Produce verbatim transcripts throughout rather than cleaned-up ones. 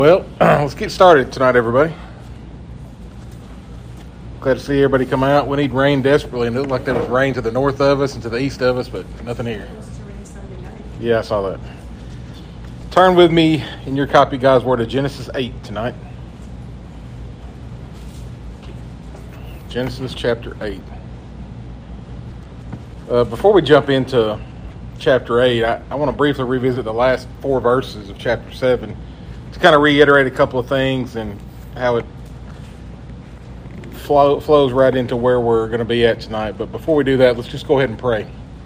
Well, let's get started tonight, everybody. Glad to see everybody come out. We need rain desperately, and it looked like there was rain to the north of us and to the east of us, but nothing here. Yeah, I saw that. Turn with me in your copy, God's Word, to Genesis eight tonight. Genesis chapter eight. Uh, before we jump into chapter eight, I, I want to briefly revisit the last four verses of chapter seven to kind of reiterate a couple of things and how it flow, flows right into where we're going to be at tonight. But before we do that, let's just go ahead and pray.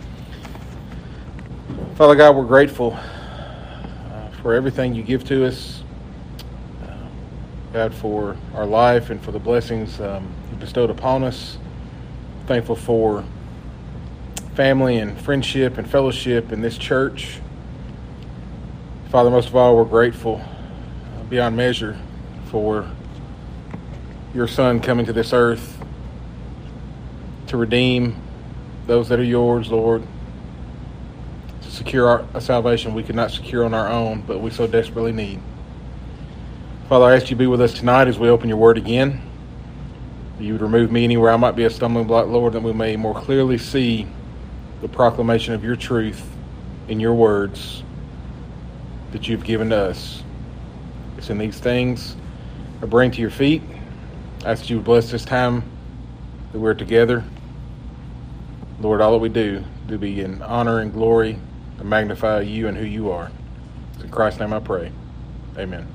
Father God, we're grateful uh, for everything you give to us, uh, God, for our life and for the blessings um, you bestowed upon us. Thankful for family and friendship and fellowship in this church. Father, most of all, we're grateful uh, beyond measure for your Son coming to this earth to redeem those that are yours, Lord, to secure our, a salvation we could not secure on our own, but we so desperately need. Father, I ask you to be with us tonight as we open your word again. You would remove me anywhere I might be a stumbling block, Lord, that we may more clearly see the proclamation of your truth in your words that you've given to us. It's in these things I bring to your feet. I ask that you would bless this time that we're together. Lord, all that we do, do be in honor and glory and magnify you and who you are. It's in Christ's name I pray. Amen.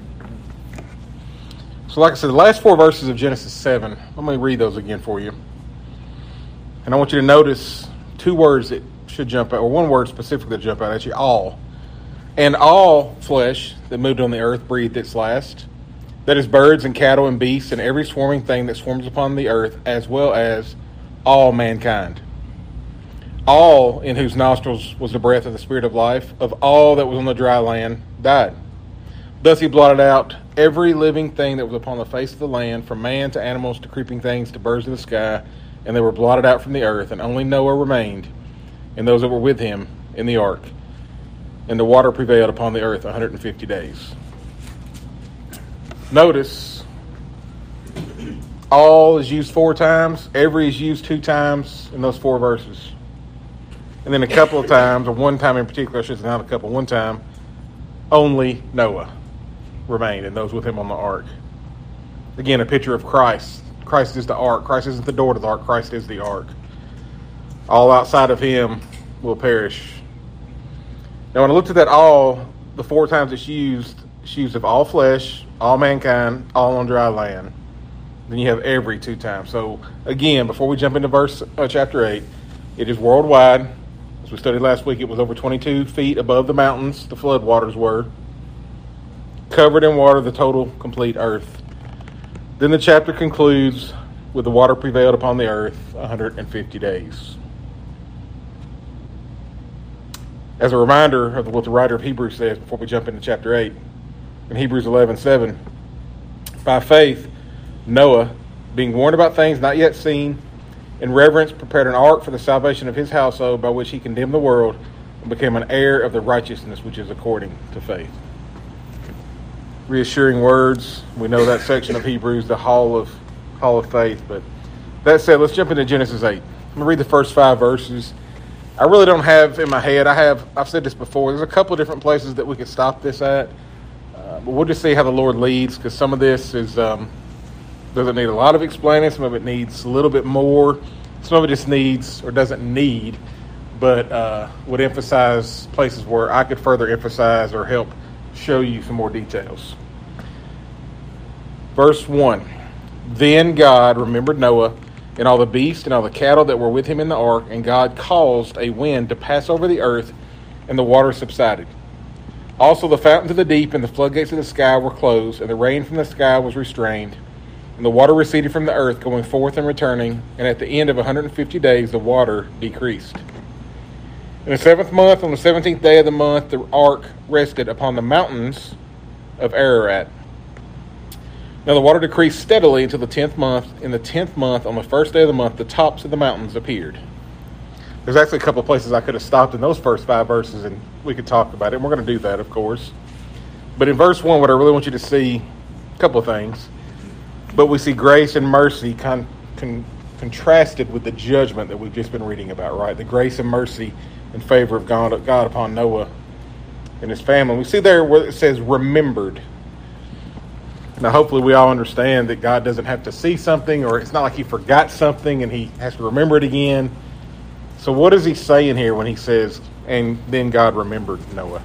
So like I said, the last four verses of Genesis seven, let me read those again for you. And I want you to notice two words that should jump out, or one word specifically that jump out at you, all. And all flesh that moved on the earth breathed its last. That is birds and cattle and beasts and every swarming thing that swarms upon the earth, as well as all mankind. All in whose nostrils was the breath of the Spirit of life, of all that was on the dry land, died. Thus he blotted out every living thing that was upon the face of the land, from man to animals to creeping things to birds of the sky, and they were blotted out from the earth, and only Noah remained, and those that were with him in the ark. And the water prevailed upon the earth one hundred fifty days. Notice, all is used four times, every is used two times in those four verses. And then a couple of times, or one time in particular, I should say not a couple, one time, only Noah remained, and those with him on the ark. Again, a picture of Christ. Christ is the ark. Christ isn't the door to the ark. Christ is the ark. All outside of him will perish. Now, when I looked at that all, the four times it's used, it's used of all flesh, all mankind, all on dry land. Then you have every two times. So, again, before we jump into verse uh, chapter eight, it is worldwide. As we studied last week, it was over twenty-two feet above the mountains, the flood waters were. Covered in water, the total, complete earth. Then the chapter concludes with the water prevailed upon the earth one hundred fifty days. As a reminder of what the writer of Hebrews says before we jump into chapter eight, in Hebrews eleven seven, by faith, Noah, being warned about things not yet seen, in reverence prepared an ark for the salvation of his household, by which he condemned the world and became an heir of the righteousness which is according to faith. Reassuring words. We know that section of Hebrews, the hall of hall of faith. But that said, let's jump into Genesis eight. I'm going to read the first five verses. I really don't have in my head, I have, I've said this before, there's a couple of different places that we could stop this at. Uh, but we'll just see how the Lord leads, because some of this is um, doesn't need a lot of explaining. Some of it needs a little bit more. Some of it just needs, or doesn't need, but uh, would emphasize places where I could further emphasize or help show you some more details. Verse one, then God remembered Noah and all the beasts and all the cattle that were with him in the ark, and God caused a wind to pass over the earth, and the water subsided. Also the fountains of the deep and the floodgates of the sky were closed, and the rain from the sky was restrained, and the water receded from the earth, going forth and returning, and at the end of one hundred fifty days the water decreased. In the seventh month, on the seventeenth day of the month, the ark rested upon the mountains of Ararat. Now the water decreased steadily until the tenth month. In the tenth month, on the first day of the month, the tops of the mountains appeared. There's actually a couple of places I could have stopped in those first five verses, and we could talk about it. And we're going to do that, of course. But in verse one, what I really want you to see, a couple of things. But we see grace and mercy con, con, contrasted with the judgment that we've just been reading about, right? The grace and mercy in favor of God, God upon Noah and his family. We see there where it says remembered. Now, hopefully we all understand that God doesn't have to see something, or it's not like he forgot something and he has to remember it again. So what is he saying here when he says, and then God remembered Noah?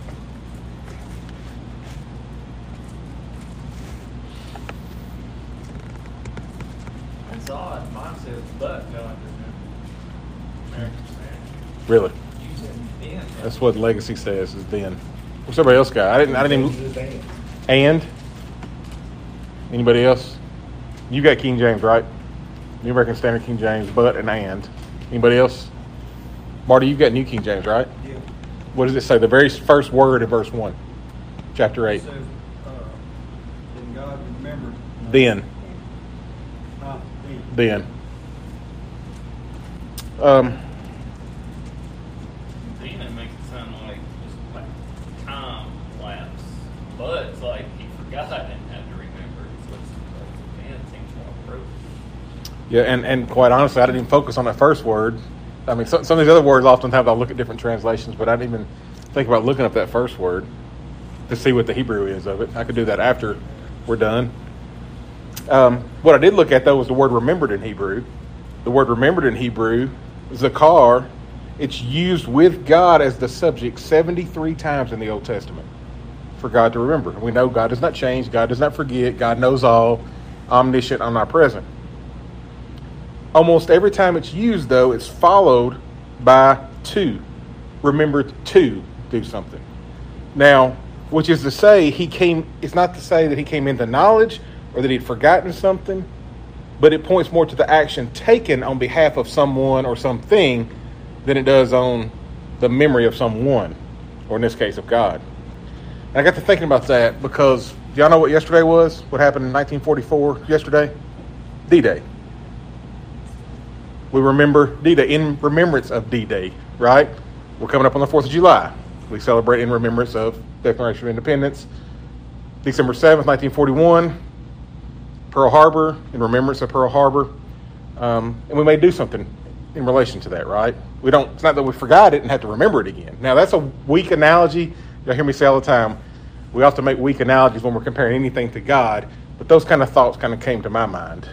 It's odd. Mine says, but God remembered. Really? You said then. That's what Legacy says, is then. What's everybody else got? I didn't, I didn't even... And? Anybody else? You got King James, right? New American Standard King James, but and and. Anybody else? Marty, you got New King James, right? Yeah. What does it say? The very first word in verse one, chapter eight. It says, uh, then God remembered. Then. Not Then. Um, Then it makes it sound like just like time lapse. But it's like he forgot and had to remember. So it's like then seems more appropriate. yeah, and, and quite honestly, I didn't even focus on that first word. I mean, some, some of these other words oftentimes I'll look at different translations, but I didn't even think about looking up that first word to see what the Hebrew is of it. I could do that after we're done. Um, what I did look at, though, was the word remembered in Hebrew. The word remembered in Hebrew, zakar, it's used with God as the subject seventy-three times in the Old Testament for God to remember. We know God does not change. God does not forget. God knows all, omniscient, omnipresent. Almost every time it's used, though, it's followed by to. Remember to do something. Now, which is to say, he came, it's not to say that he came into knowledge or that he'd forgotten something, but it points more to the action taken on behalf of someone or something than it does on the memory of someone, or in this case, of God. And I got to thinking about that because, do y'all know what yesterday was? What happened in nineteen forty-four yesterday? D-Day. We remember D-Day, in remembrance of D-Day, right? We're coming up on the fourth of July. We celebrate in remembrance of Declaration of Independence. December seventh, nineteen forty-one, Pearl Harbor, in remembrance of Pearl Harbor. Um, and we may do something in relation to that, right? We don't, it's not that we forgot it and have to remember it again. Now, that's a weak analogy. You'll hear me say all the time, we often make weak analogies when we're comparing anything to God, but those kind of thoughts kind of came to my mind.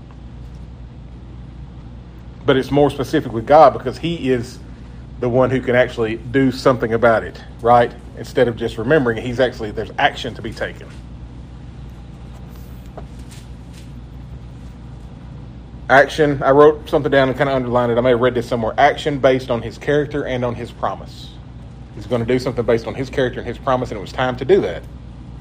But it's more specific with God because he is the one who can actually do something about it, right? Instead of just remembering it, he's actually, there's action to be taken. Action, I wrote something down and kind of underlined it. I may have read this somewhere. Action based on his character and on his promise. He's going to do something based on his character and his promise, and it was time to do that.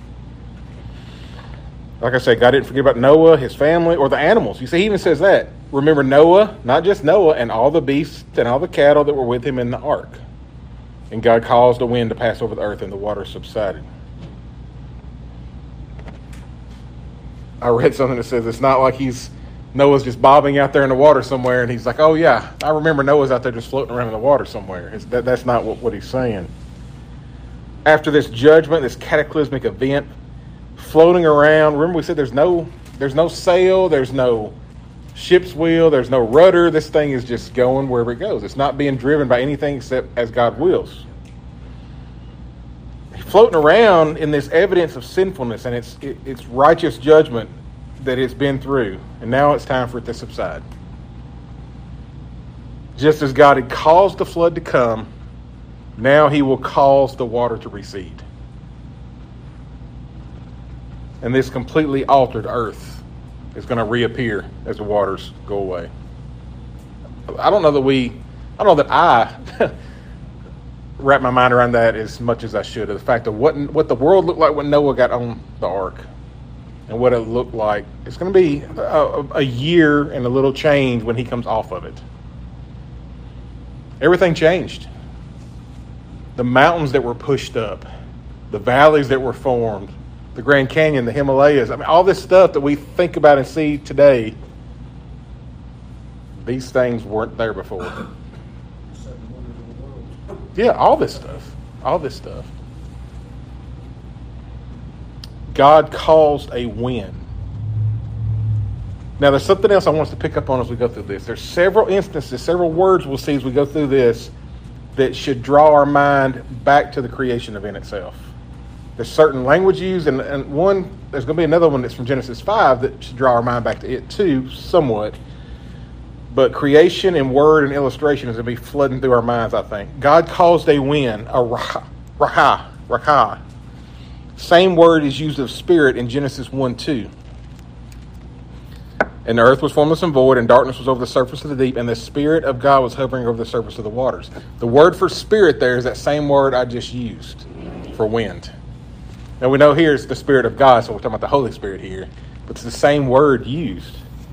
Like I said, God didn't forget about Noah, his family, or the animals. You see, he even says that. Remember Noah, not just Noah, and all the beasts and all the cattle that were with him in the ark. And God caused a wind to pass over the earth, and the water subsided. I read something that says it's not like he's Noah's just bobbing out there in the water somewhere, and he's like, oh yeah, I remember Noah's out there just floating around in the water somewhere. It's, that, that's not what, what he's saying. After this judgment, this cataclysmic event, floating around, remember we said there's no there's no sail, there's no ship's wheel, there's no rudder. This thing is just going wherever it goes. It's not being driven by anything except as God wills. Floating around in this evidence of sinfulness and its it, its righteous judgment that it's been through, and now it's time for it to subside. Just as God had caused the flood to come, now he will cause the water to recede. And this completely altered earth is going to reappear as the waters go away. I don't know that we, I don't know that I wrap my mind around that as much as I should. The fact of what what the world looked like when Noah got on the ark and what it looked like. It's going to be a, a year and a little change when he comes off of it. Everything changed. The mountains that were pushed up, the valleys that were formed, the Grand Canyon, the Himalayas. I mean, all this stuff that we think about and see today, these things weren't there before. Yeah, all this stuff. All this stuff. God caused a wind. Now, there's something else I want us to pick up on as we go through this. There's several instances, several words we'll see as we go through this that should draw our mind back to the creation event itself. There's certain language used, and, and one, there's going to be another one that's from Genesis five that should draw our mind back to it too, somewhat. But creation and word and illustration is going to be flooding through our minds, I think. God caused a wind, a raha, raha, raha. Same word is used of spirit in Genesis one two. And the earth was formless and void, and darkness was over the surface of the deep, and the Spirit of God was hovering over the surface of the waters. The word for spirit there is that same word I just used for wind. Now we know here it's the Spirit of God, so we're talking about the Holy Spirit here, but it's the same word used.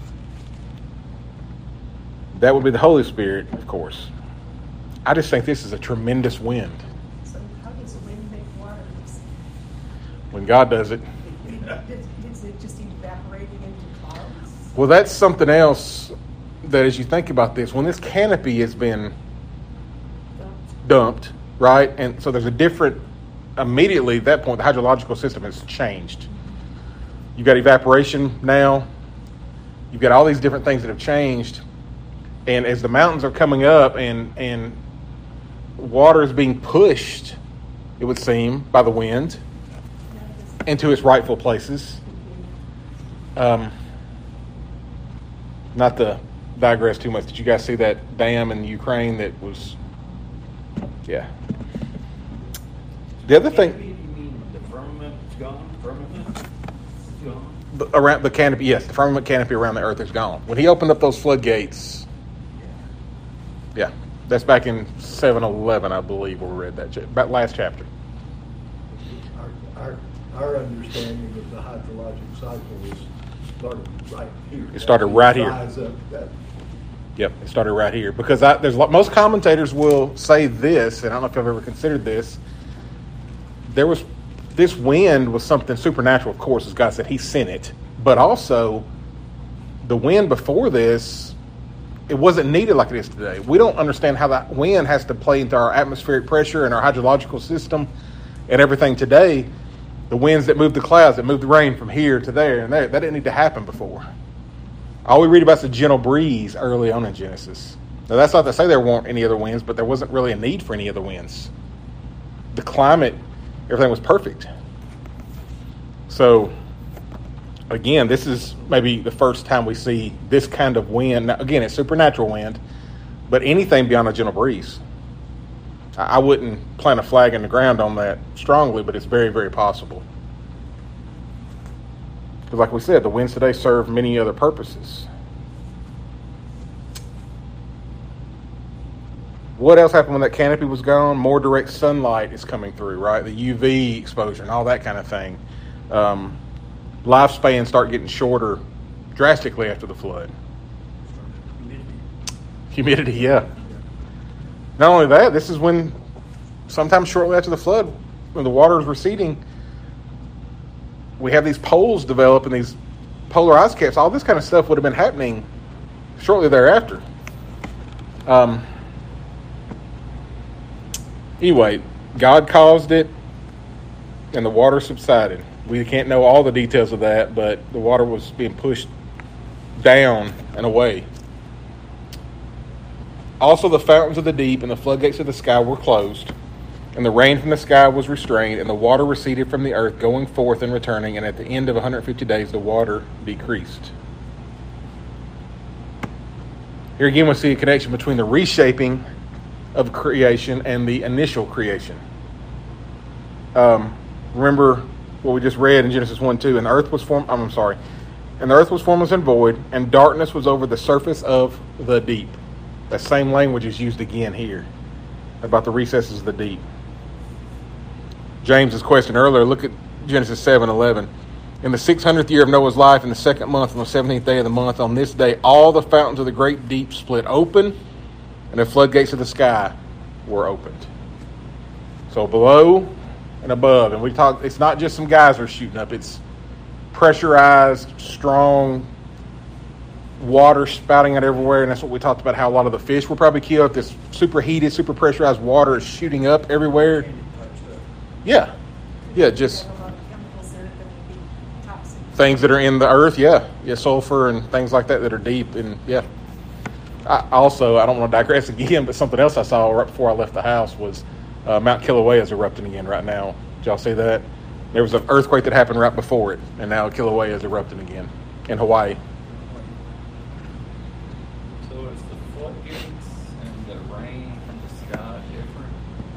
That would be the Holy Spirit, of course. I just think this is a tremendous wind. So how does the wind make waters? When God does it. Is it just evaporating into clouds? Well, that's something else that as you think about this, when this canopy has been Dumped. dumped, right? And so there's a different, immediately at that point, the hydrological system has changed. You've got evaporation now. You've got all these different things that have changed. And as the mountains are coming up and, and water is being pushed, it would seem, by the wind into its rightful places. Um, not to digress too much. Did you guys see that dam in Ukraine that was, yeah. The other thing, You mean the firmament's gone? Firmament is gone? the- around the canopy, yes, the firmament canopy around the earth is gone. When he opened up those floodgates, yeah, that's back in seven eleven, I believe, where we read that, cha- about last chapter. Our, our, our understanding of the hydrologic cycle is started right here. It started right here. Rise up that- Yep, it started right here. Because I, there's lo- most commentators will say this, and I don't know if you've ever considered this. There was this wind was something supernatural, of course, as God said, He sent it. But also, the wind before this, it wasn't needed like it is today. We don't understand how that wind has to play into our atmospheric pressure and our hydrological system and everything today. The winds that move the clouds, that move the rain from here to there and there, that didn't need to happen before. All we read about is a gentle breeze early on in Genesis. Now, that's not to say there weren't any other winds, but there wasn't really a need for any other winds. The climate, everything was perfect. So, again, this is maybe the first time we see this kind of wind. Now, again, it's supernatural wind, but anything beyond a gentle breeze. I I wouldn't plant a flag in the ground on that strongly, but it's very, very possible. Because like we said, the winds today serve many other purposes. What else happened when that canopy was gone? More direct sunlight is coming through, right? The U V exposure and all that kind of thing. Um, lifespans start getting shorter drastically after the flood. Humidity, yeah. Not only that, this is when, sometime shortly after the flood, when the water is receding, we have these poles develop and these polar ice caps. All this kind of stuff would have been happening shortly thereafter. Um, anyway, God caused it, and the water subsided. We can't know all the details of that, but the water was being pushed down and away. Also, the fountains of the deep and the floodgates of the sky were closed, and the rain from the sky was restrained, and the water receded from the earth, going forth and returning, and at the end of one hundred fifty days, the water decreased. Here again, we see a connection between the reshaping of creation and the initial creation. Um, remember what we just read in Genesis one two, and the earth was formed, I'm sorry, and the earth was formless and void, and darkness was over the surface of the deep. That same language is used again here about the recesses of the deep. James's question earlier, look at Genesis seven eleven. In the six hundredth year of Noah's life, in the second month, on the seventeenth day of the month, on this day, all the fountains of the great deep split open, and the floodgates of the sky were opened. So below and above, and we talk, it's not just some geysers shooting up, it's pressurized, strong water spouting out everywhere, and that's what we talked about, how a lot of the fish were probably killed. This superheated, super pressurized water is shooting up everywhere. Yeah, yeah, just Have a lot of chemicals in it that would be toxic. Things that are in the earth, yeah, yeah, sulfur and things like that that are deep, and yeah. I also, I don't want to digress again, but something else I saw right before I left the house was uh, Mount Kilauea is erupting again right now. Did y'all see that? There was an earthquake that happened right before it, and now Kilauea is erupting again in Hawaii. So is the floodgates and the rain from the sky different?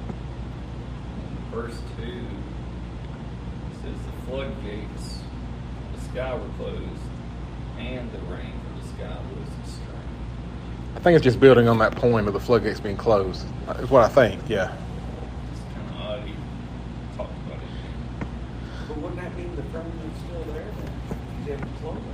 In verse two, it says the floodgates, the sky were closed, and the rain from the sky was extreme. I think it's just building on that point of the floodgates being closed. Is what I think. Yeah. It's kind of odd he talked about it. But wouldn't that mean the firmament's still there then? He's able to close it.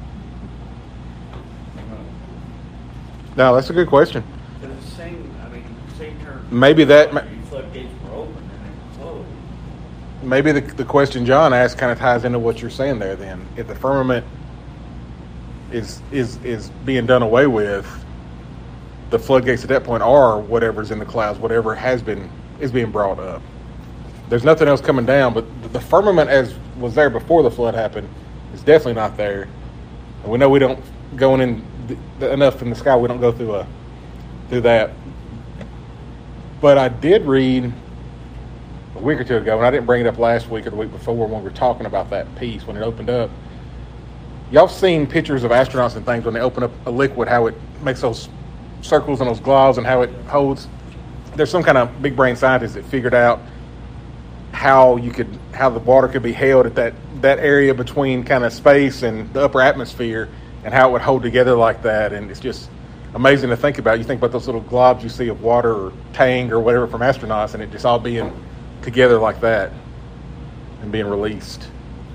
No, that's a good question. But it's the same, I mean, same term. Maybe that- The floodgates were open and then closed. Maybe the the question John asked kind of ties into what you're saying there. Then, if the firmament is is is being done away with, the floodgates at that point are whatever's in the clouds, whatever has been is being brought up. There's nothing else coming down, but the firmament as was there before the flood happened is definitely not there. And we know we don't going in the, the, enough in the sky. We don't go through a through that. But I did read a week or two ago, and I didn't bring it up last week or the week before when we were talking about that piece when it opened up. Y'all seen pictures of astronauts and things when they open up a liquid, how it makes those circles and those globs and how it holds. There's some kind of big brain scientist that figured out how you could how the water could be held at that that area between kind of space and the upper atmosphere and how it would hold together like that. And it's just amazing to think about. You think about those little globs you see of water or Tang or whatever from astronauts, and it just all being together like that and being released.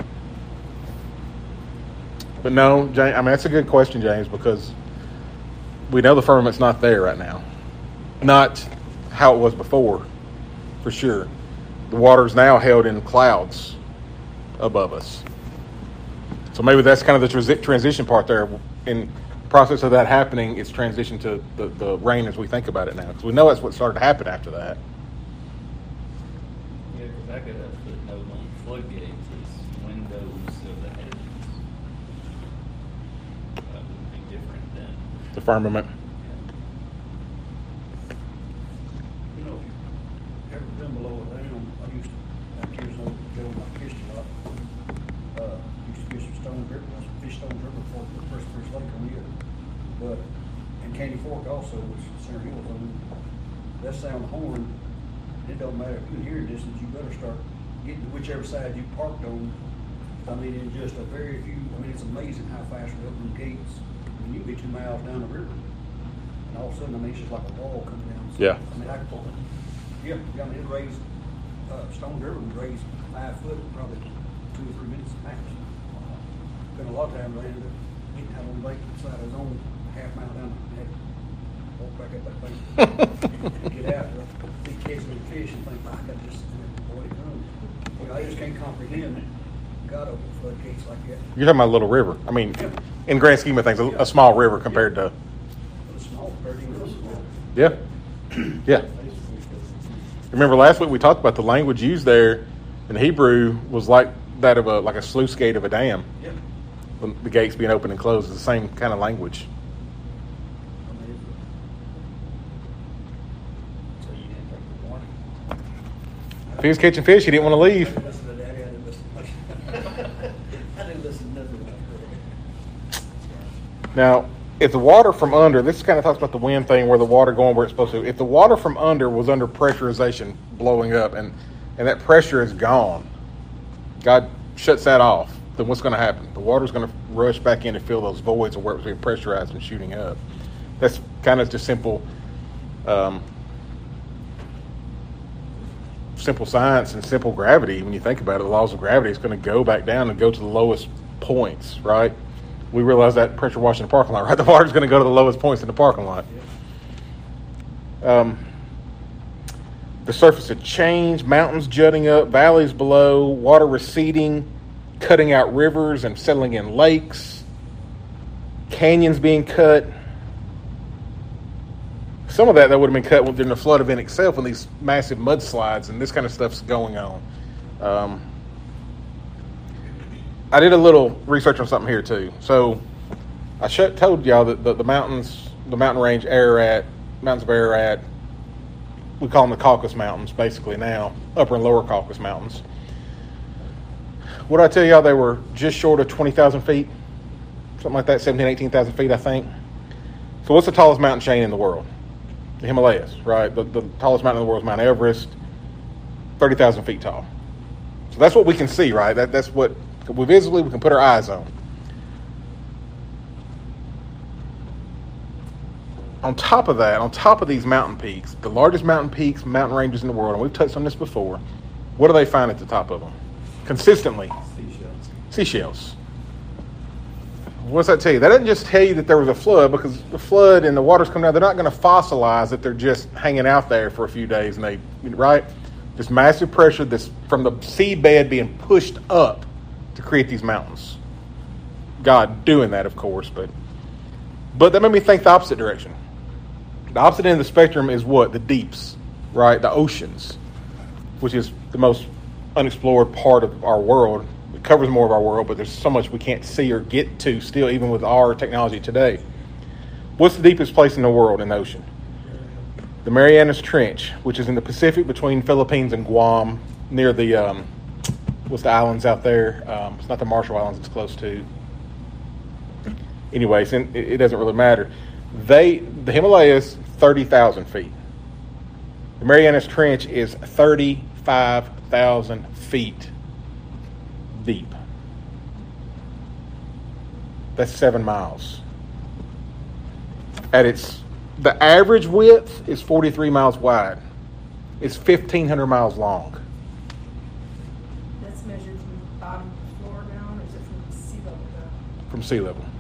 But no, James, I mean, that's a good question, James, because we know the firmament's not there right now. Not how it was before, for sure. The water's now held in clouds above us. So maybe that's kind of the transi- transition part there. In the process of that happening, it's transitioned to the, the rain as we think about it now. Because we know that's what started to happen after that. Yeah, because I could have put no on floodgates as windows of the heavens. That would be different than. The firmament. You know, if you've ever been below a dam, I used to, back years old, go when I fished a lot. Uh, used to fish some Stone River, I fished Stone River before the first, first lake on here. But, and Candy Fork also, which is Center Hills, I mean, that sound horn, it don't matter, if you're in hearing distance, you better start getting to whichever side you parked on. I mean, in just a very few, I mean, it's amazing how fast we open the gates. I mean, you can be two miles down the river, and all of a sudden, I mean, it's just like a wall coming down. So, Yeah. I mean, I could, yeah, yeah, I mean, it raised, uh, Stone River would raise five foot, in probably two or three minutes max. Been a lot of times I ended up getting out on the lake side of his own, half mile down, and had to walk back up that thing. and get out, uh, be catching the fish and think, I got just, boy, it comes. You know, I just can't comprehend God opened floodgates like that. You're talking about a little river. I mean, in the grand scheme of things, a, a small river compared to, It's small, thirty miles. yeah, yeah. Remember last week we talked about the language used there in Hebrew was like that of a like a sluice gate of a dam. Yeah. When the gates being open and closed is the same kind of language. Amazing. So you didn't take the warning. If he was catching fish, he didn't want to I leave. didn't listen to Daddy, I didn't listen much. I didn't listen to nothing about her. Now, if the water from under, this kind of talks about the wind thing where the water going where it's supposed to. If the water from under was under pressurization blowing up and, and that pressure is gone, God shuts that off, then what's going to happen? The water's going to rush back in to fill those voids of where it was being pressurized and shooting up. That's kind of just simple, um, simple science and simple gravity. When you think about it, the laws of gravity is going to go back down and go to the lowest points, right? We realize that pressure washing the parking lot, right? The water's going to go to the lowest points in the parking lot. Um, the surface had changed, mountains jutting up, valleys below, water receding, cutting out rivers and settling in lakes, canyons being cut. Some of that, that would have been cut during the flood event itself when these massive mudslides and this kind of stuff's going on. Um, I did a little research on something here too. So I sh- told y'all that the, the mountains, the mountain range Ararat, mountains of Ararat, we call them the Caucasus Mountains basically now, upper and lower Caucasus Mountains. What did I tell y'all? They were just short of twenty thousand feet, something like that, seventeen, eighteen thousand feet, I think. So what's the tallest mountain chain in the world? The Himalayas, right? The, the tallest mountain in the world is Mount Everest, thirty thousand feet tall. So that's what we can see, right? That, that's what we visibly we can put our eyes on. On top of that, on top of these mountain peaks, the largest mountain peaks, mountain ranges in the world, and we've touched on this before, what do they find at the top of them? Consistently. Seashells. Seashells. What does that tell you? That doesn't just tell you that there was a flood, because the flood and the water's coming down. They're not going to fossilize that they're just hanging out there for a few days, and they, right? This massive pressure that's from the seabed being pushed up to create these mountains. God doing that, of course, but but that made me think the opposite direction. The opposite end of the spectrum is what? The deeps, right? The oceans, which is the most unexplored part of our world. It covers more of our world, but there's so much we can't see or get to still, even with our technology today. What's the deepest place in the world in the ocean? The Marianas Trench, which is in the Pacific between Philippines and Guam, near the, um, what's the islands out there? Um, it's not the Marshall Islands it's close to. Anyways, it, it doesn't really matter. They, the Himalayas, thirty thousand feet. The Marianas Trench is thirty-five thousand feet deep. That's seven miles. At its, the average width is forty-three miles wide. It's fifteen hundred miles long. That's measured from bottom floor down, or is it from sea level down? From sea level.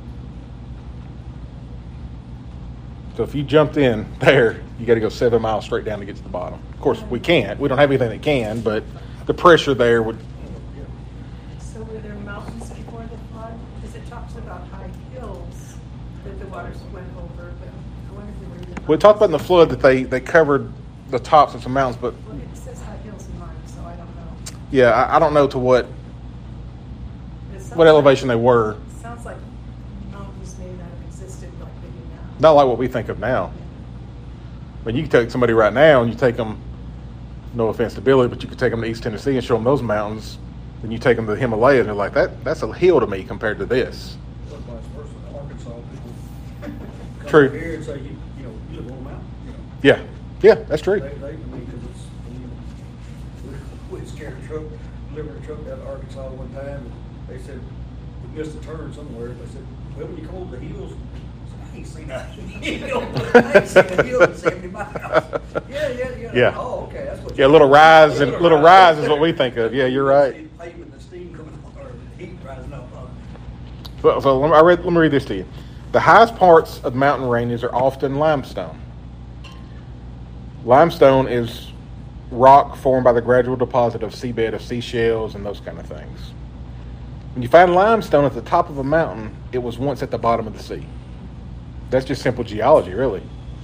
So if you jumped in there, you got to go seven miles straight down to get to the bottom. Of course, we can't. We don't have anything that can, but the pressure there would. So were there mountains before the flood? Because it talks about high hills that the waters went over, but I wonder if there were even. We talked about in the flood that they, they covered the tops of some mountains, but Well, it says high hills in mine, so I don't know. yeah, I, I don't know to what It sounds what like- elevation they were. Sounds like mountains may not have existed like they do now. Not like what we think of now. I mean, you can take somebody right now and you take them, no offense to Billy, but you could take them to East Tennessee and show them those mountains. Then you take them to the Himalayas and they're like, that that's a hill to me compared to this. Or vice versa, Arkansas people come True. over here and say, you, you know, you live on a mountain, you know. Yeah, yeah, that's true. They, they, I mean, because it's, you know, we, we scared a truck, delivered a truck out of Arkansas one time, and they said, we missed a turn somewhere. They said, well, when you come over the hills, I ain't seen a hill, I ain't seen a hill in seventy miles. Yeah, yeah, yeah. Yeah. Oh, okay, that's what. Yeah, you- little rise and Yeah, little rise is what we think of. Yeah, you're right. See the pavement, the steam coming on, or the heat rising up. uh, So, so let, me, I read, let me read this to you. The highest parts of mountain ranges are often limestone. Limestone is rock formed by the gradual deposit of seabed of seashells and those kind of things. When you find limestone at the top of a mountain, it was once at the bottom of the sea. That's just simple geology, really.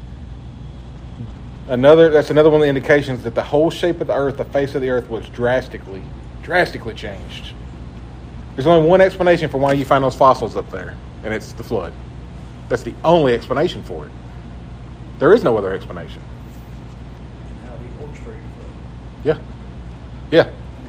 Another that's another one of the indications that the whole shape of the earth, the face of the earth, was drastically, drastically changed. There's only one explanation for why you find those fossils up there, and it's the flood. That's the only explanation for it. There is no other explanation. and how he orchestrated it. Yeah. Yeah.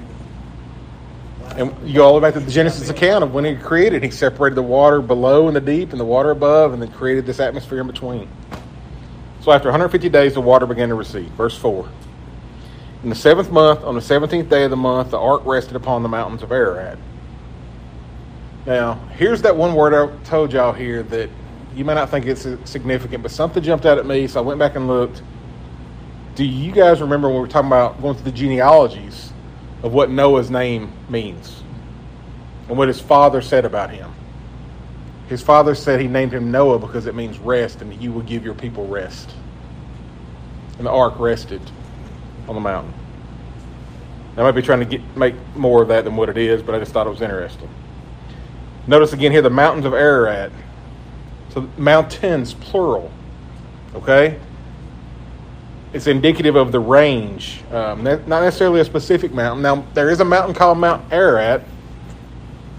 And you go all the way back to the Genesis account of when he created. He separated the water below and the deep and the water above, and then created this atmosphere in between. So after one hundred fifty days, the water began to recede. Verse four. In the seventh month, on the seventeenth day of the month, the ark rested upon the mountains of Ararat. Now, here's that one word I told y'all here that you may not think it's significant, but something jumped out at me, so I went back and looked. Do you guys remember when we were talking about going through the genealogies of what Noah's name means and what his father said about him? His father said he named him Noah because it means rest, and you will give your people rest. And the ark rested on the mountain. I might be trying to get make more of that than what it is, but I just thought it was interesting. Notice again here the mountains of Ararat. So mountains, plural. Okay? It's indicative of the range. Um, not necessarily a specific mountain. Now, there is a mountain called Mount Ararat,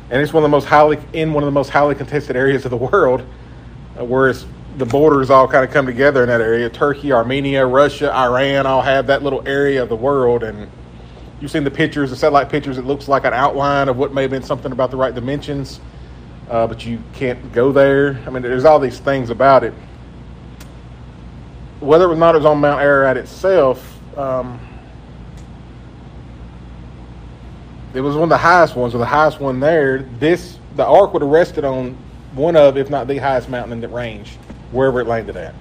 And it's one of the most highly in one of the most highly contested areas of the world, uh, where it's, the borders all kind of come together in that area. Turkey, Armenia, Russia, Iran all have that little area of the world. And you've seen the pictures, the satellite pictures. It looks like an outline of what may have been something about the right dimensions, uh, but you can't go there. I mean, there's all these things about it. Whether or not it was on Mount Ararat itself, um, it was one of the highest ones, or the highest one there. This the ark would have rested on one of, if not the highest mountain in the range, wherever it landed at.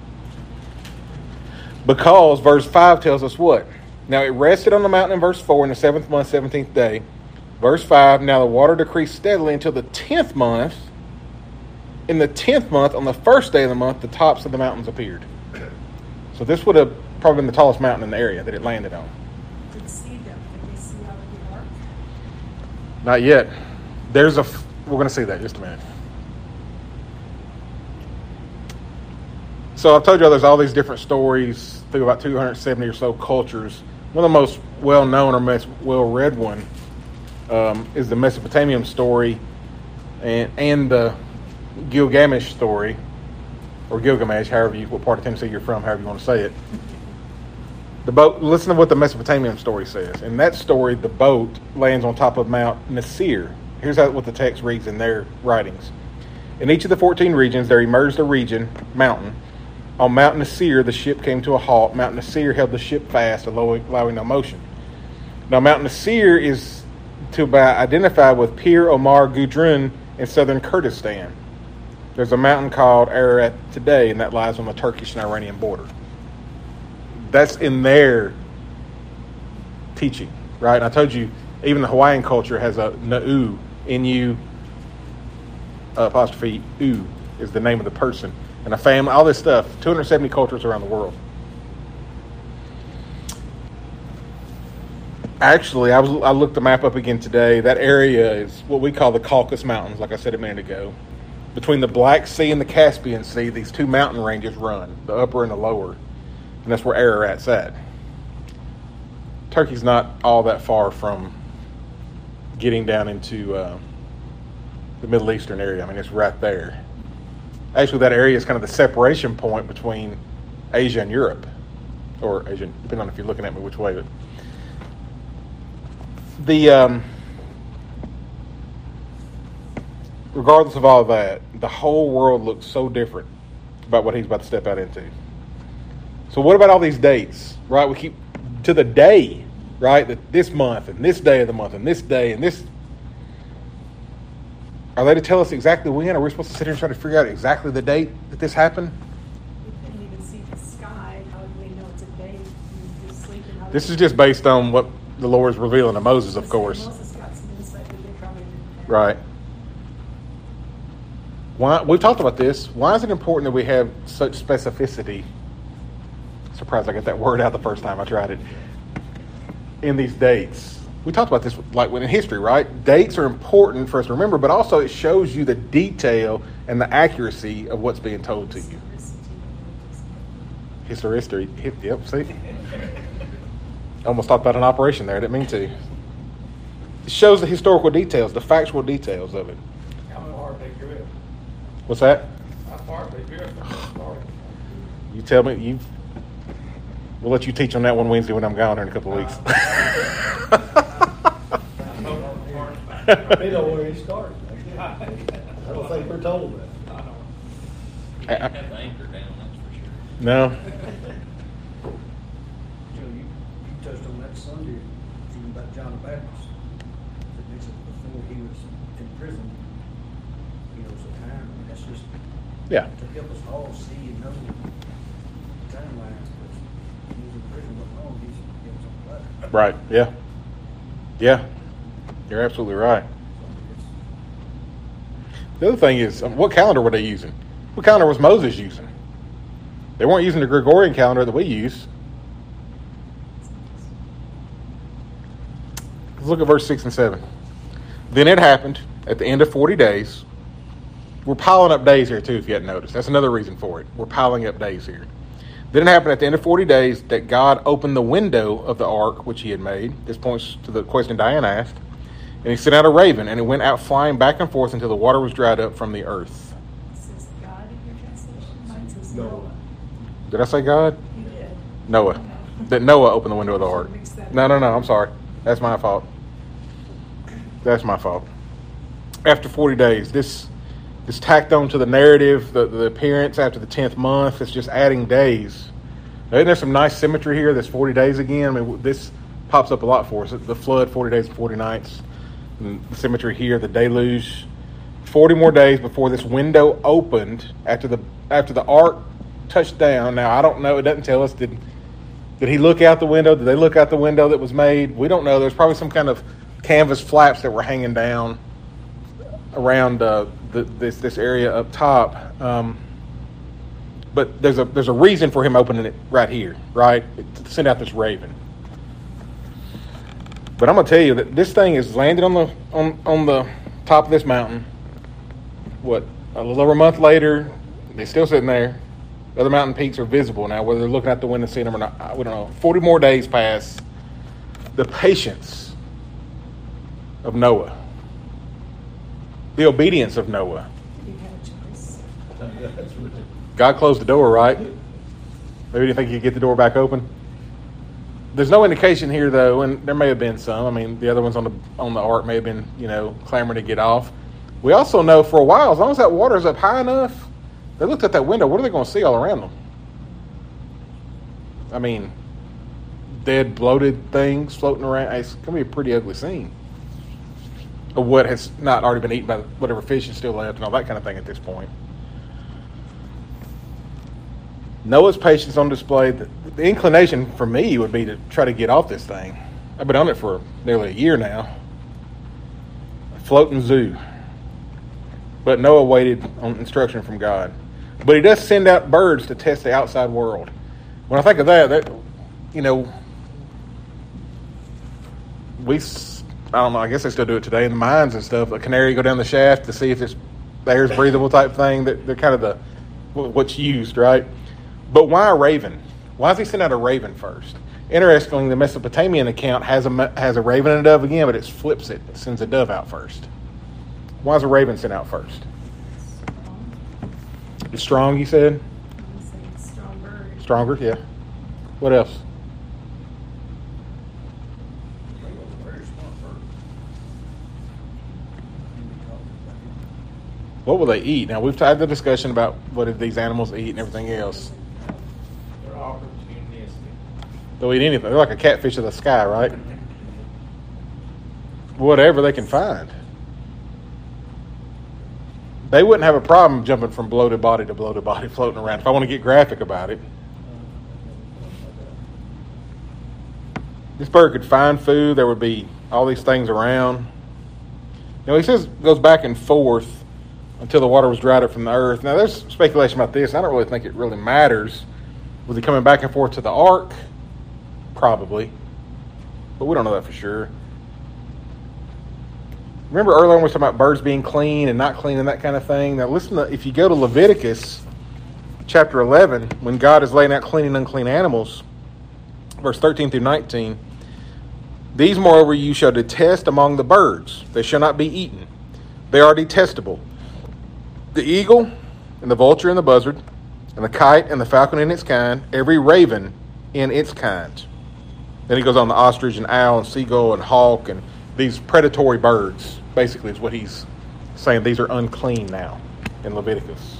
Because verse five tells us what? Now it rested on the mountain in verse four in the seventh month, seventeenth day. Verse five, now the water decreased steadily until the tenth month. In the tenth month, on the first day of the month, the tops of the mountains appeared. So this would have probably been the tallest mountain in the area that it landed on. Did see them? Did we see out of the ark? Not yet. There's a, we're going to see that in just a minute. So I've told you there's all these different stories through about two hundred seventy or so cultures. One of the most well-known or most well-read one um, is the Mesopotamian story and, and the Gilgamesh story, or Gilgamesh, however you, what part of Tennessee you're from, however you want to say it. The boat, listen to what the Mesopotamian story says. In that story, the boat lands on top of Mount Nasir. Here's how, what the text reads in their writings. In each of the fourteen regions, there emerged a region, mountain. On Mount Nasir, the ship came to a halt. Mount Nasir held the ship fast, allowing, allowing no motion. Now, Mount Nasir is to be identified with Pir Omar Gudrun in southern Kurdistan. There's a mountain called Ararat today, and that lies on the Turkish and Iranian border. That's in their teaching, right? And I told you, even the Hawaiian culture has a Na'u, N U apostrophe U is the name of the person. And a family, all this stuff, two hundred seventy cultures around the world. Actually, I, was, I looked the map up again today. That area is what we call the Caucasus Mountains, like I said a minute ago. Between the Black Sea and the Caspian Sea, these two mountain ranges run, the upper and the lower. And that's where Ararat's at. Turkey's not all that far from getting down into uh, the Middle Eastern area. I mean, it's right there. Actually, that area is kind of the separation point between Asia and Europe. Or Asia, depending on if you're looking at me which way. But the, um, regardless of all that, the whole world looks so different about what he's about to step out into. So what about all these dates, right? We keep to the day, right? That this month and this day of the month and this day and this. Are they to tell us exactly when? Are we supposed to sit here and try to figure out exactly the date that this happened? We couldn't even see the sky. How would we know it's a day? You just sleep and how This would is we- just based on what the Lord is revealing to Moses, of course. Moses got some insight that they probably didn't have. Right. Why, we've talked about this. Why is it important that we have such specificity? Surprised I got that word out the first time I tried it. In these dates. We talked about this like when in history, right? Dates are important for us to remember, but also it shows you the detail and the accuracy of what's being told to you. Historicity. Yep, see? Almost talked about an operation there. I didn't mean to. It shows the historical details, the factual details of it. How far they drift? What's that? How far they drift from the start? You tell me. You. We'll let you teach on that one Wednesday when I'm gone here in a couple of weeks. They know where he started. I don't think we're told that. You didn't have the anchor down, that's for sure. No. You know, you, you touched on that Sunday, even about John the Baptist. That they said before he was in prison, you know, so time, and that's just Yeah. to help us all see and know timelines, because he was in prison, what wrong, he's, he was on the letter. Right. Yeah. Yeah. You're absolutely right. The other thing is, um, what calendar were they using? What calendar was Moses using? They weren't using the Gregorian calendar that we use. Let's look at verse six and seven. Then it happened at the end of forty days. We're piling up days here too, if you hadn't noticed. That's another reason for it. We're piling up days here. Then it happened at the end of forty days that God opened the window of the ark which he had made. This points to the question Diane asked. And he sent out a raven, and it went out flying back and forth until the water was dried up from the earth. It says God in your translation. Mine says Noah. Noah. Did I say God? You did. Noah. That Noah opened the window of the ark. Mix that No, up. no, no. I'm sorry. That's my fault. That's my fault. After forty days, this is tacked on to the narrative, the, the appearance after the tenth month. It's just adding days. Now, isn't there some nice symmetry here? This forty days again. I mean, this pops up a lot for us. The flood, forty days and forty nights. And the symmetry here, the deluge. forty more days before this window opened after the after the ark touched down. Now, I don't know. It doesn't tell us. Did Did he look out the window? Did they look out the window that was made? We don't know. There's probably some kind of canvas flaps that were hanging down around uh, the, this this area up top. Um, but there's a there's a reason for him opening it right here, right? To send out this raven. But I'm gonna tell you that this thing is landed on the on on the top of this mountain. What, a little over a month later, they're still sitting there. The other mountain peaks are visible now, whether they're looking out the window and seeing them or not. We don't know. forty more days pass. The patience of Noah. The obedience of Noah. You had a choice. God closed the door, right? Maybe you didn't think you could get the door back open. There's no indication here, though, and there may have been some. I mean, the other ones on the on the ark may have been, you know, clamoring to get off. We also know for a while, as long as that water is up high enough, they looked at that window. What are they going to see all around them? I mean, dead, bloated things floating around. It's going to be a pretty ugly scene. Of what has not already been eaten by whatever fish is still left and all that kind of thing at this point. Noah's patience on display. The, the inclination for me would be to try to get off this thing. I've been on it for nearly a year now. A floating zoo. But Noah waited on instruction from God. But he does send out birds to test the outside world. When I think of that, that you know, we, I don't know, I guess they still do it today in the mines and stuff. A canary go down the shaft to see if this the air's breathable type thing. That they're kind of the what's used, right? But why a raven? Why does he send out a raven first? Interestingly, the Mesopotamian account has a has a raven and a dove again, but it flips it. It sends a dove out first. Why is a raven sent out first? It's strong, you said? I'm saying it's strong bird. Stronger, yeah. What else? Very smart bird. What will they eat? Now, we've had the discussion about what did these animals eat and everything else. They're opportunistic. They'll eat anything. They're like a catfish of the sky, right? Whatever they can find. They wouldn't have a problem jumping from bloated body to bloated body floating around, if I want to get graphic about it. This bird could find food. There would be all these things around. Now, he says it goes back and forth until the water was dried up from the earth. Now, there's speculation about this. I don't really think it really matters. Was he coming back and forth to the ark? Probably. But we don't know that for sure. Remember earlier when we were talking about birds being clean and not clean and that kind of thing? Now listen, to, if you go to Leviticus chapter eleven, when God is laying out clean and unclean animals, verse thirteen through nineteen, these moreover you shall detest among the birds. They shall not be eaten. They are detestable. The eagle and the vulture and the buzzard and the kite and the falcon in its kind, every raven in its kind. Then he goes on the ostrich and owl and seagull and hawk and these predatory birds, basically, is what he's saying. These are unclean now in Leviticus.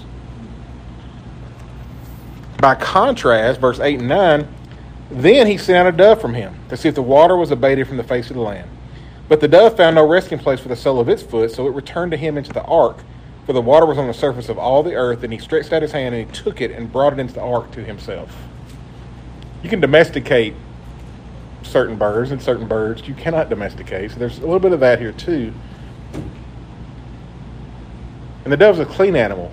By contrast, verse eight and nine, then he sent out a dove from him to see if the water was abated from the face of the land. But the dove found no resting place for the sole of its foot, so it returned to him into the ark, for the water was on the surface of all the earth, and he stretched out his hand and he took it and brought it into the ark to himself. You can domesticate certain birds, and certain birds you cannot domesticate. So there's a little bit of that here too. And the dove's a clean animal.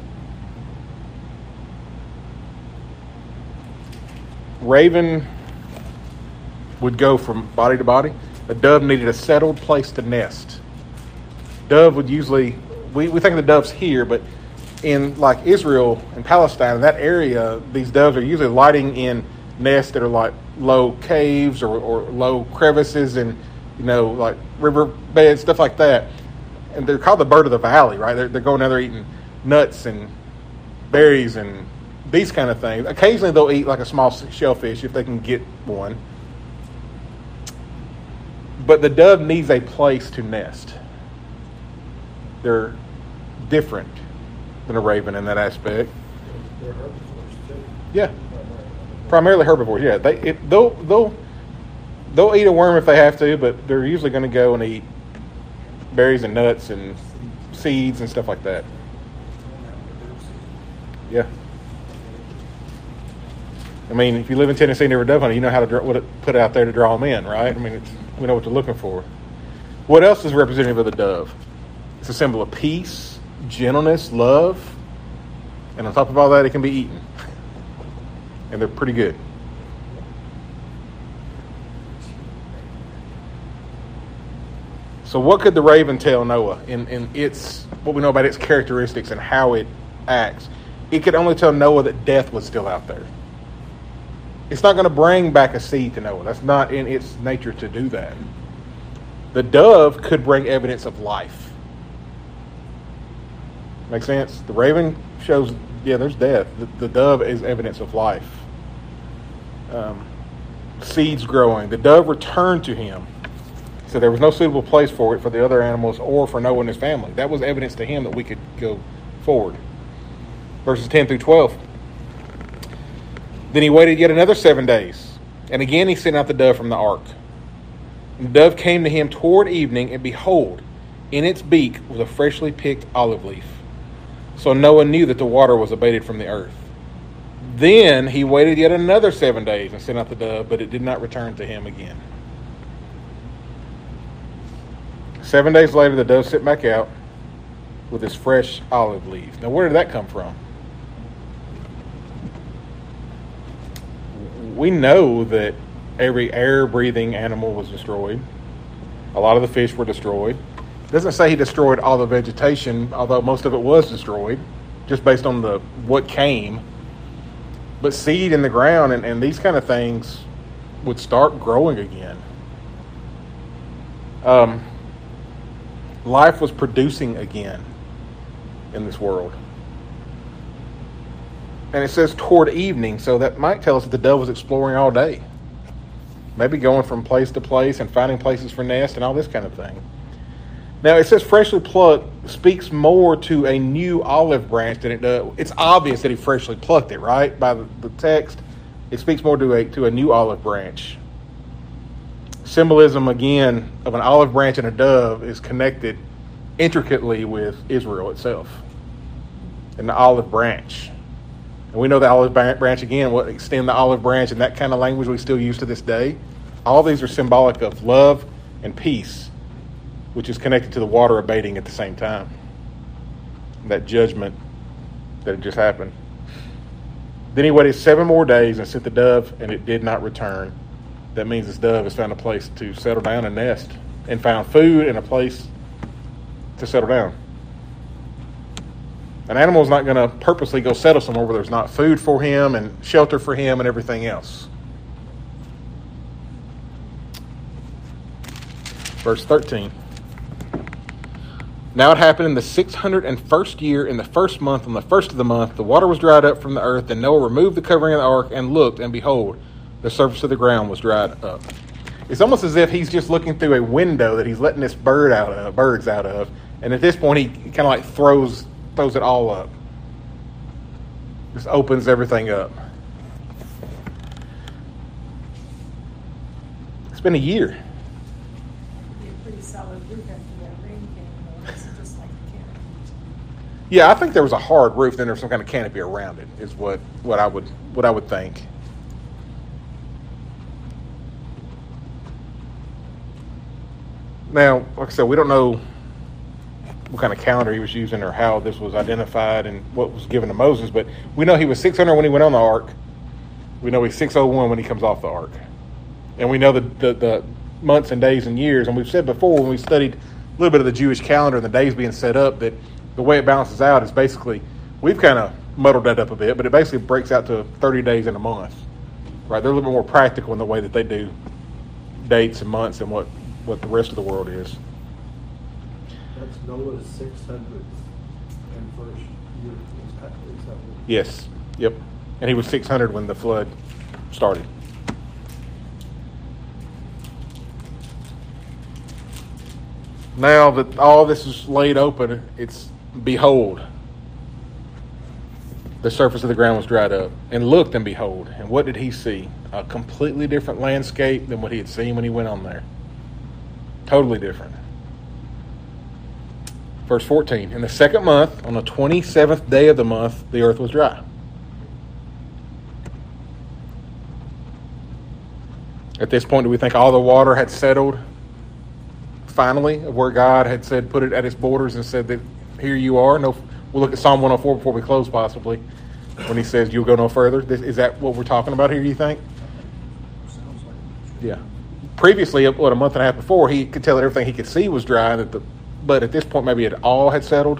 Raven would go from body to body. The dove needed a settled place to nest. Dove would usually, we, we think of the doves here, but in like Israel and Palestine, in that area, these doves are usually lighting in nests that are like low caves or, or low crevices, and you know, like riverbeds, stuff like that. And they're called the bird of the valley, right? They're, they're going down there eating nuts and berries and these kind of things. Occasionally they'll eat like a small shellfish if they can get one. But the dove needs a place to nest. They're different than a raven in that aspect. They're herbivores too. Yeah, primarily herbivores. Yeah, they it, they'll they'll they'll eat a worm if they have to, but they're usually going to go and eat berries and nuts and seeds and stuff like that. Yeah. I mean, if you live in Tennessee and never dove hunting, you know how to draw, what to put it out there to draw them in, right? I mean, it's, we know what they're looking for. What else is representative of the dove? It's a symbol of peace, gentleness, love, and on top of all that, it can be eaten. And they're pretty good. So what could the raven tell Noah in, in its, what we know about its characteristics and how it acts? It could only tell Noah that death was still out there. It's not going to bring back a seed to Noah. That's not in its nature to do that. The dove could bring evidence of life. Make sense? The raven shows, yeah, there's death. The, the dove is evidence of life. Um, seeds growing. The dove returned to him. So there was no suitable place for it for the other animals or for Noah and his family. That was evidence to him that we could go forward. Verses ten through twelve. Then he waited yet another seven days, and again he sent out the dove from the ark. And the dove came to him toward evening, and behold, in its beak was a freshly picked olive leaf. So Noah knew that the water was abated from the earth. Then he waited yet another seven days and sent out the dove, but it did not return to him again. Seven days later, the dove sent back out with his fresh olive leaf. Now, where did that come from? We know that every air-breathing animal was destroyed. A lot of the fish were destroyed. It doesn't say he destroyed all the vegetation, although most of it was destroyed, just based on the what came. But seed in the ground and, and these kind of things would start growing again. Um, life was producing again in this world. And it says toward evening, so that might tell us that the dove was exploring all day. Maybe going from place to place and finding places for nests and all this kind of thing. Now, it says freshly plucked speaks more to a new olive branch than it does. It's obvious that he freshly plucked it, right? By the, the text, it speaks more to a, to a new olive branch. Symbolism, again, of an olive branch and a dove is connected intricately with Israel itself and the olive branch. And we know the olive branch, again, what extend the olive branch and that kind of language we still use to this day. All these are symbolic of love and peace, which is connected to the water abating at the same time. That judgment that had just happened. Then he waited seven more days and sent the dove, and it did not return. That means this dove has found a place to settle down and nest, and found food and a place to settle down. An animal is not going to purposely go settle somewhere where there's not food for him and shelter for him and everything else. Verse thirteen. Now it happened in the six hundred and first year, in the first month, on the first of the month, the water was dried up from the earth, and Noah removed the covering of the ark and looked, and behold, the surface of the ground was dried up. It's almost as if he's just looking through a window that he's letting this bird out of, birds out of, and at this point he kind of like throws throws it all up. Just opens everything up. It's been a year. Be a pretty solid roof after that rain came, though. It's just like the canopy. Yeah, I think there was a hard roof, then there's some kind of canopy around it, is what, what I would what I would think. Now, like I said, we don't know what kind of calendar he was using or how this was identified and what was given to Moses, but we know he was six hundred when he went on the ark. We know he's six oh one when he comes off the ark. And we know the, the, the months and days and years, and we've said before when we studied a little bit of the Jewish calendar and the days being set up that the way it balances out is basically, we've kind of muddled that up a bit, but it basically breaks out to thirty days in a month. Right? They're a little bit more practical in the way that they do dates and months and what what the rest of the world is. That's Noah's six hundredth and first year. Is that, is that what? Yes. Yep. And he was six hundred when the flood started. Now that all this is laid open, it's, behold, the surface of the ground was dried up. And looked, and behold, and what did he see? A completely different landscape than what he had seen when he went on there. Totally different. Verse fourteen, in the second month, on the twenty-seventh day of the month, the earth was dry. At this point, do we think all the water had settled finally, of where God had said, put it at its borders and said that here you are? No, we'll look at Psalm one oh four before we close, possibly, when he says you'll go no further. This, is that what we're talking about here, do you think? Sounds like. Yeah. Previously, what, a month and a half before, he could tell that everything he could see was dry, and that the, but at this point, maybe it all had settled.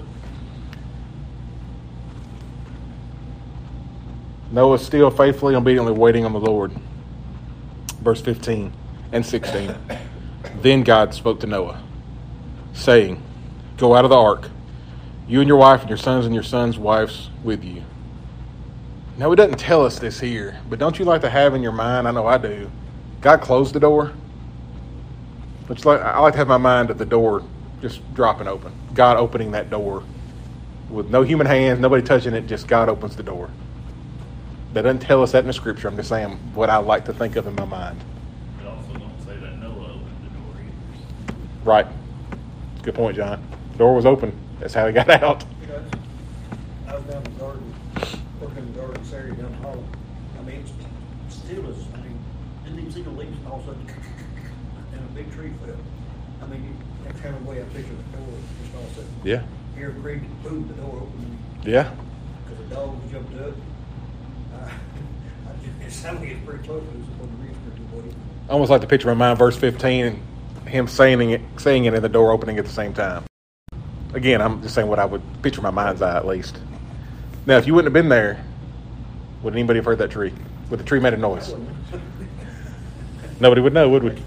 Noah still faithfully and obediently waiting on the Lord. Verse fifteen and sixteen. Then God spoke to Noah, saying, go out of the ark, you and your wife and your sons and your sons' wives with you. Now, it doesn't tell us this here, but don't you like to have in your mind, I know I do, God closed the door? But you like, I like to have my mind at the door just dropping open. God opening that door with no human hands, nobody touching it, just God opens the door. That doesn't tell us that in the scripture. I'm just saying what I like to think of in my mind. It also don't say that Noah opened the door either. Right. Good point, John. The door was open. That's how he got out. You know, I was down in the garden, working in the garden, this area down the hall. I mean, it's still as, I mean, didn't even see no leaves, and all of a sudden, and a big tree fell. I mean, you- that's kind of the way I picture the door, just all of a sudden. Yeah. Hear a creak, boom, the door opened, Yeah. because the dogs jumped up. Uh, I just, it sounded like it's pretty close, it was supposed to reach pretty good. I almost like to picture in my mind verse fifteen and him saying it, saying it and the door opening at the same time. Again, I'm just saying what I would picture in my mind's eye at least. Now, if you wouldn't have been there, would anybody have heard that tree? Would the tree made a noise? Nobody would know, would we? That's a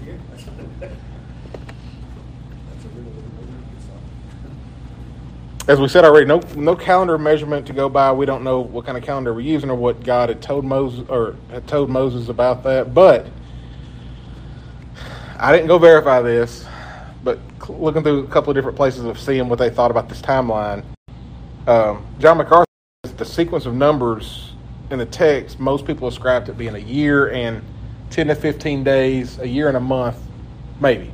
really, really, really good song. As we said already, no no calendar measurement to go by. We don't know what kind of calendar we're using or what God had told Moses or had told Moses about that. But I didn't go verify this, but looking through a couple of different places of seeing what they thought about this timeline, um, John MacArthur says the sequence of numbers in the text, most people ascribe to being a year and ten to fifteen days, a year and a month, maybe.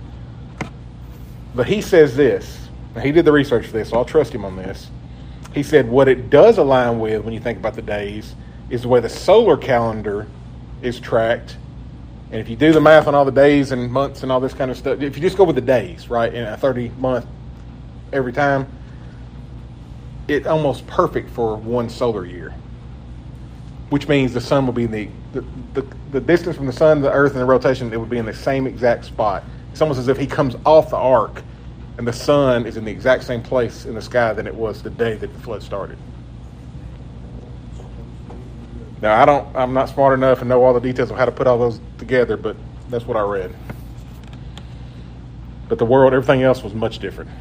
But he says this. Now, he did the research for this, so I'll trust him on this. He said what it does align with when you think about the days is the way the solar calendar is tracked. And if you do the math on all the days and months and all this kind of stuff, if you just go with the days, right, in a thirty-month every time, it's almost perfect for one solar year. Which means the sun will be in the, the, the, the distance from the sun to the earth and the rotation, it would be in the same exact spot. It's almost as if he comes off the ark and the sun is in the exact same place in the sky than it was the day that the flood started. Now, I don't, I'm not smart enough and know all the details of how to put all those together, but that's what I read. But the world, everything else was much different.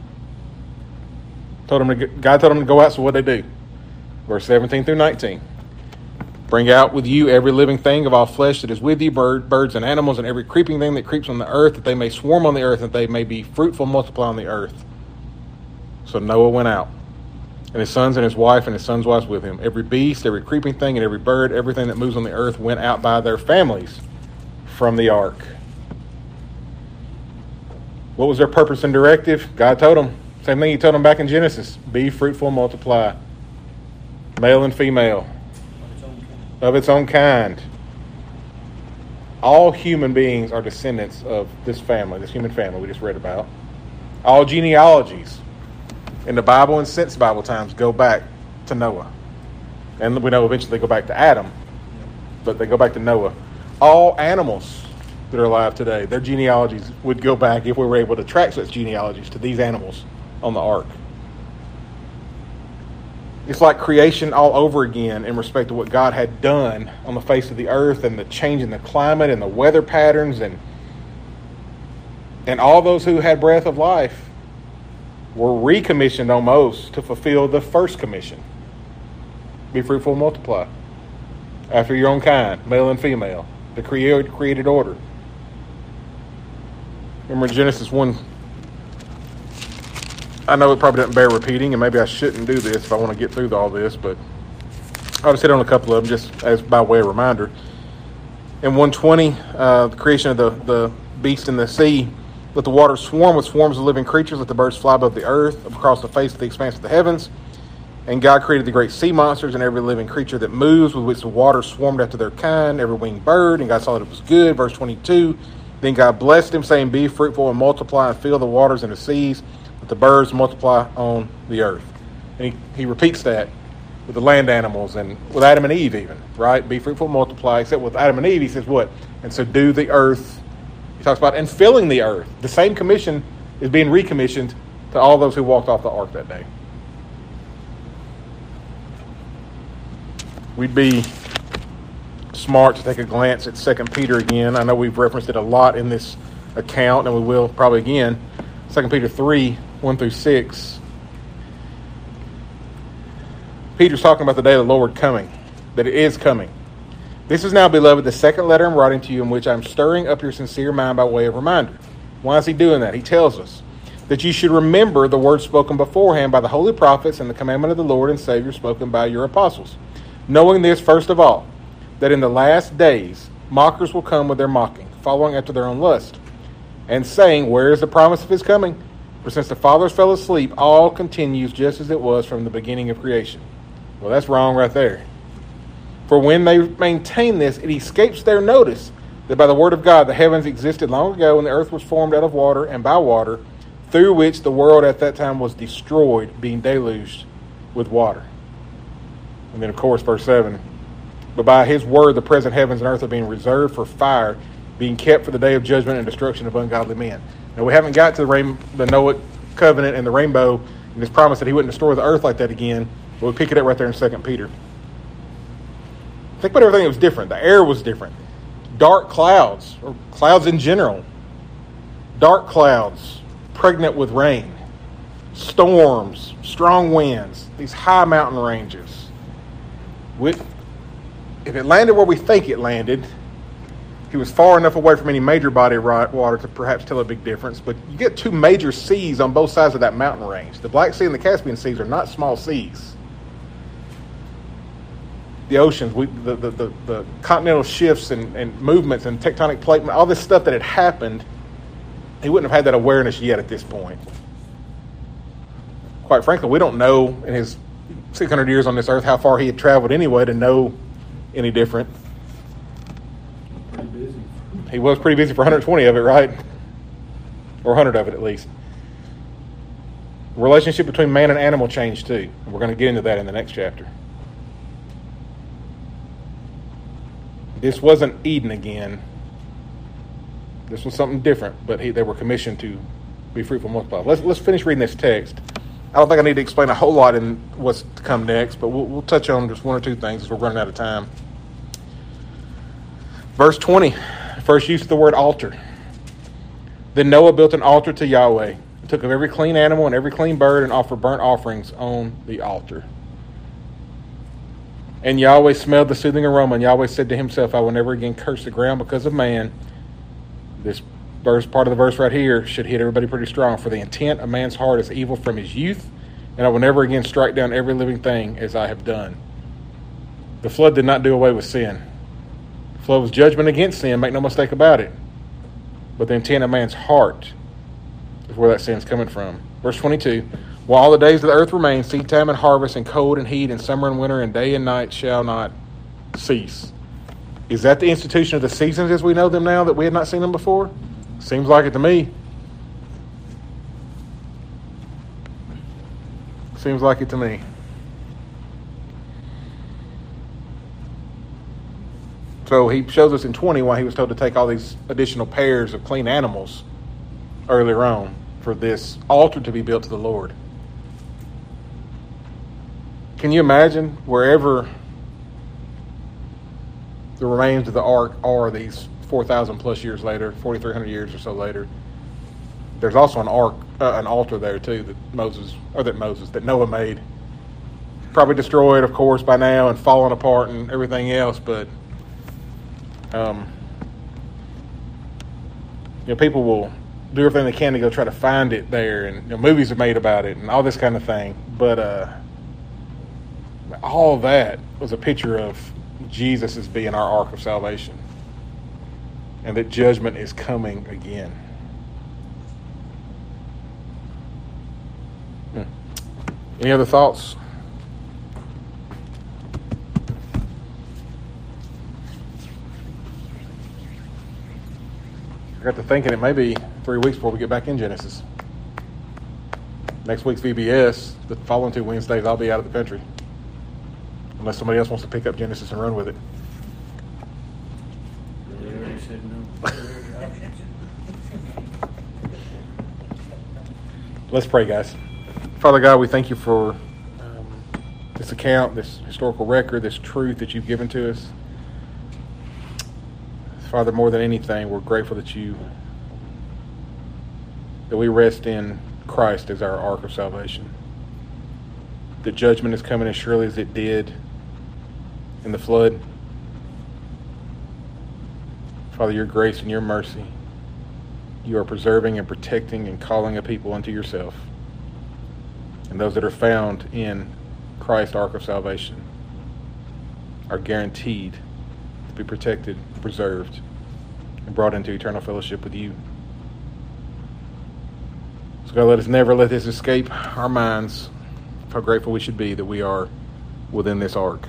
Told him to, God told them to go out, so what did they do? Verse seventeen through nineteen. Bring out with you every living thing of all flesh that is with you, bird, birds and animals, and every creeping thing that creeps on the earth, that they may swarm on the earth, that they may be fruitful, multiply on the earth. So Noah went out, and his sons and his wife and his sons' wives with him. Every beast, every creeping thing, and every bird, everything that moves on the earth went out by their families from the ark. What was their purpose and directive? God told them. Same thing he told them back in Genesis. Be fruitful, multiply. Male and female. Of its own kind. All human beings are descendants of this family, this human family we just read about. All genealogies in the Bible and since Bible times go back to Noah. And we know eventually they go back to Adam, but they go back to Noah. All animals that are alive today, their genealogies would go back, if we were able to track such genealogies, to these animals on the ark. It's like creation all over again in respect to what God had done on the face of the earth and the change in the climate and the weather patterns and And all those who had breath of life were recommissioned almost to fulfill the first commission. Be fruitful and multiply. After your own kind, male and female. The created, created order. Remember Genesis one. I know it probably doesn't bear repeating, and maybe I shouldn't do this if I want to get through all this, but I'll just hit on a couple of them just as by way of reminder. In one twenty, uh, the creation of the, the beast in the sea, let the waters swarm with swarms of living creatures, let the birds fly above the earth, across the face of the expanse of the heavens. And God created the great sea monsters and every living creature that moves, with which the waters swarmed after their kind, every winged bird, and God saw that it was good. Verse twenty-two, then God blessed him, saying, be fruitful and multiply and fill the waters and the seas, let the birds multiply on the earth. And he, he repeats that with the land animals and with Adam and Eve even, right? Be fruitful and multiply, except with Adam and Eve, he says what? And subdue the earth. He talks about, and filling the earth. The same commission is being recommissioned to all those who walked off the ark that day. We'd be smart to take a glance at Second Peter again. I know we've referenced it a lot in this account, and we will probably again. Second Peter three, one through six. Peter's talking about the day of the Lord coming, that it is coming. This is now, beloved, the second letter I'm writing to you, in which I'm stirring up your sincere mind by way of reminder. Why is he doing that? He tells us that you should remember the words spoken beforehand by the holy prophets and the commandment of the Lord and Savior spoken by your apostles. Knowing this, first of all, that in the last days mockers will come with their mocking, following after their own lust, and saying, where is the promise of his coming? For since the fathers fell asleep, all continues just as it was from the beginning of creation. Well, that's wrong right there. For when they maintain this, it escapes their notice that by the word of God the heavens existed long ago, and the earth was formed out of water and by water, through which the world at that time was destroyed, being deluged with water. And then, of course, verse seven, but by his word the present heavens and earth are being reserved for fire, being kept for the day of judgment and destruction of ungodly men. Now, we haven't got to the, rain, the Noah covenant and the rainbow and his promise that he wouldn't destroy the earth like that again, but we pick it up right there in Second Peter. Think about everything that was different. The air was different. Dark clouds, or clouds in general. Dark clouds, pregnant with rain. Storms, strong winds, these high mountain ranges. With, if it landed where we think it landed, he was far enough away from any major body of water to perhaps tell a big difference. But you get two major seas on both sides of that mountain range. The Black Sea and the Caspian Seas are not small seas. The oceans, we, the, the, the, the continental shifts and, and movements and tectonic plate, all this stuff that had happened, he wouldn't have had that awareness yet at this point. Quite frankly, we don't know in his six hundred years on this earth how far he had traveled anyway to know any different. Pretty busy. He was pretty busy for one hundred twenty of it, right? Or one hundred of it at least. The relationship between man and animal changed too. We're going to get into that in the next chapter. This wasn't Eden again. This was something different, but he, they were commissioned to be fruitful and multiply. Let's, let's finish reading this text. I don't think I need to explain a whole lot in what's to come next, but we'll, we'll touch on just one or two things as we're running out of time. Verse twenty, first use of the word altar. Then Noah built an altar to Yahweh, and took of every clean animal and every clean bird and offered burnt offerings on the altar. And Yahweh smelled the soothing aroma, and Yahweh said to himself, I will never again curse the ground because of man. This verse, part of the verse right here, should hit everybody pretty strong. For the intent of man's heart is evil from his youth, and I will never again strike down every living thing as I have done. The flood did not do away with sin. The flood was judgment against sin, make no mistake about it. But the intent of man's heart is where that sin's coming from. Verse twenty-two, while all the days of the earth remain, seed time and harvest, and cold and heat, and summer and winter, and day and night shall not cease. Is that the institution of the seasons as we know them now, that we had not seen them before? Seems like it to me. Seems like it to me. So he shows us in twenty why he was told to take all these additional pairs of clean animals earlier on for this altar to be built to the Lord. Can you imagine wherever the remains of the ark are these four thousand plus years later, forty-three hundred years or so later, there's also an ark, uh, an altar there too that Moses, or that Moses, that Noah made. Probably destroyed, of course, by now and fallen apart and everything else. But um, you know, people will do everything they can to go try to find it there, and you know, movies are made about it and all this kind of thing. But uh, all that was a picture of Jesus as being our ark of salvation, and that judgment is coming again. Hmm. Any other thoughts? I got to thinking it may be three weeks before we get back in Genesis. Next week's V B S. The following two Wednesdays, I'll be out of the country. Unless somebody else wants to pick up Genesis and run with it. They already said no. Let's pray, guys. Father God, we thank you for um, this account, this historical record, this truth that you've given to us. Father, more than anything, we're grateful that you, that we rest in Christ as our ark of salvation. The judgment is coming as surely as it did in the flood. Father, your grace and your mercy, you are preserving and protecting and calling a people unto yourself. And those that are found in Christ's ark of salvation are guaranteed to be protected, preserved, and brought into eternal fellowship with you. So God, let us never let this escape our minds, how grateful we should be that we are within this ark.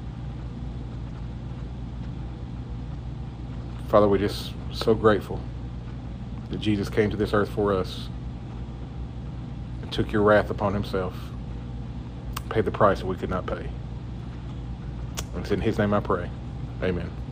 Father, we're just so grateful that Jesus came to this earth for us and took your wrath upon himself, paid the price that we could not pay. And it's in his name I pray. Amen.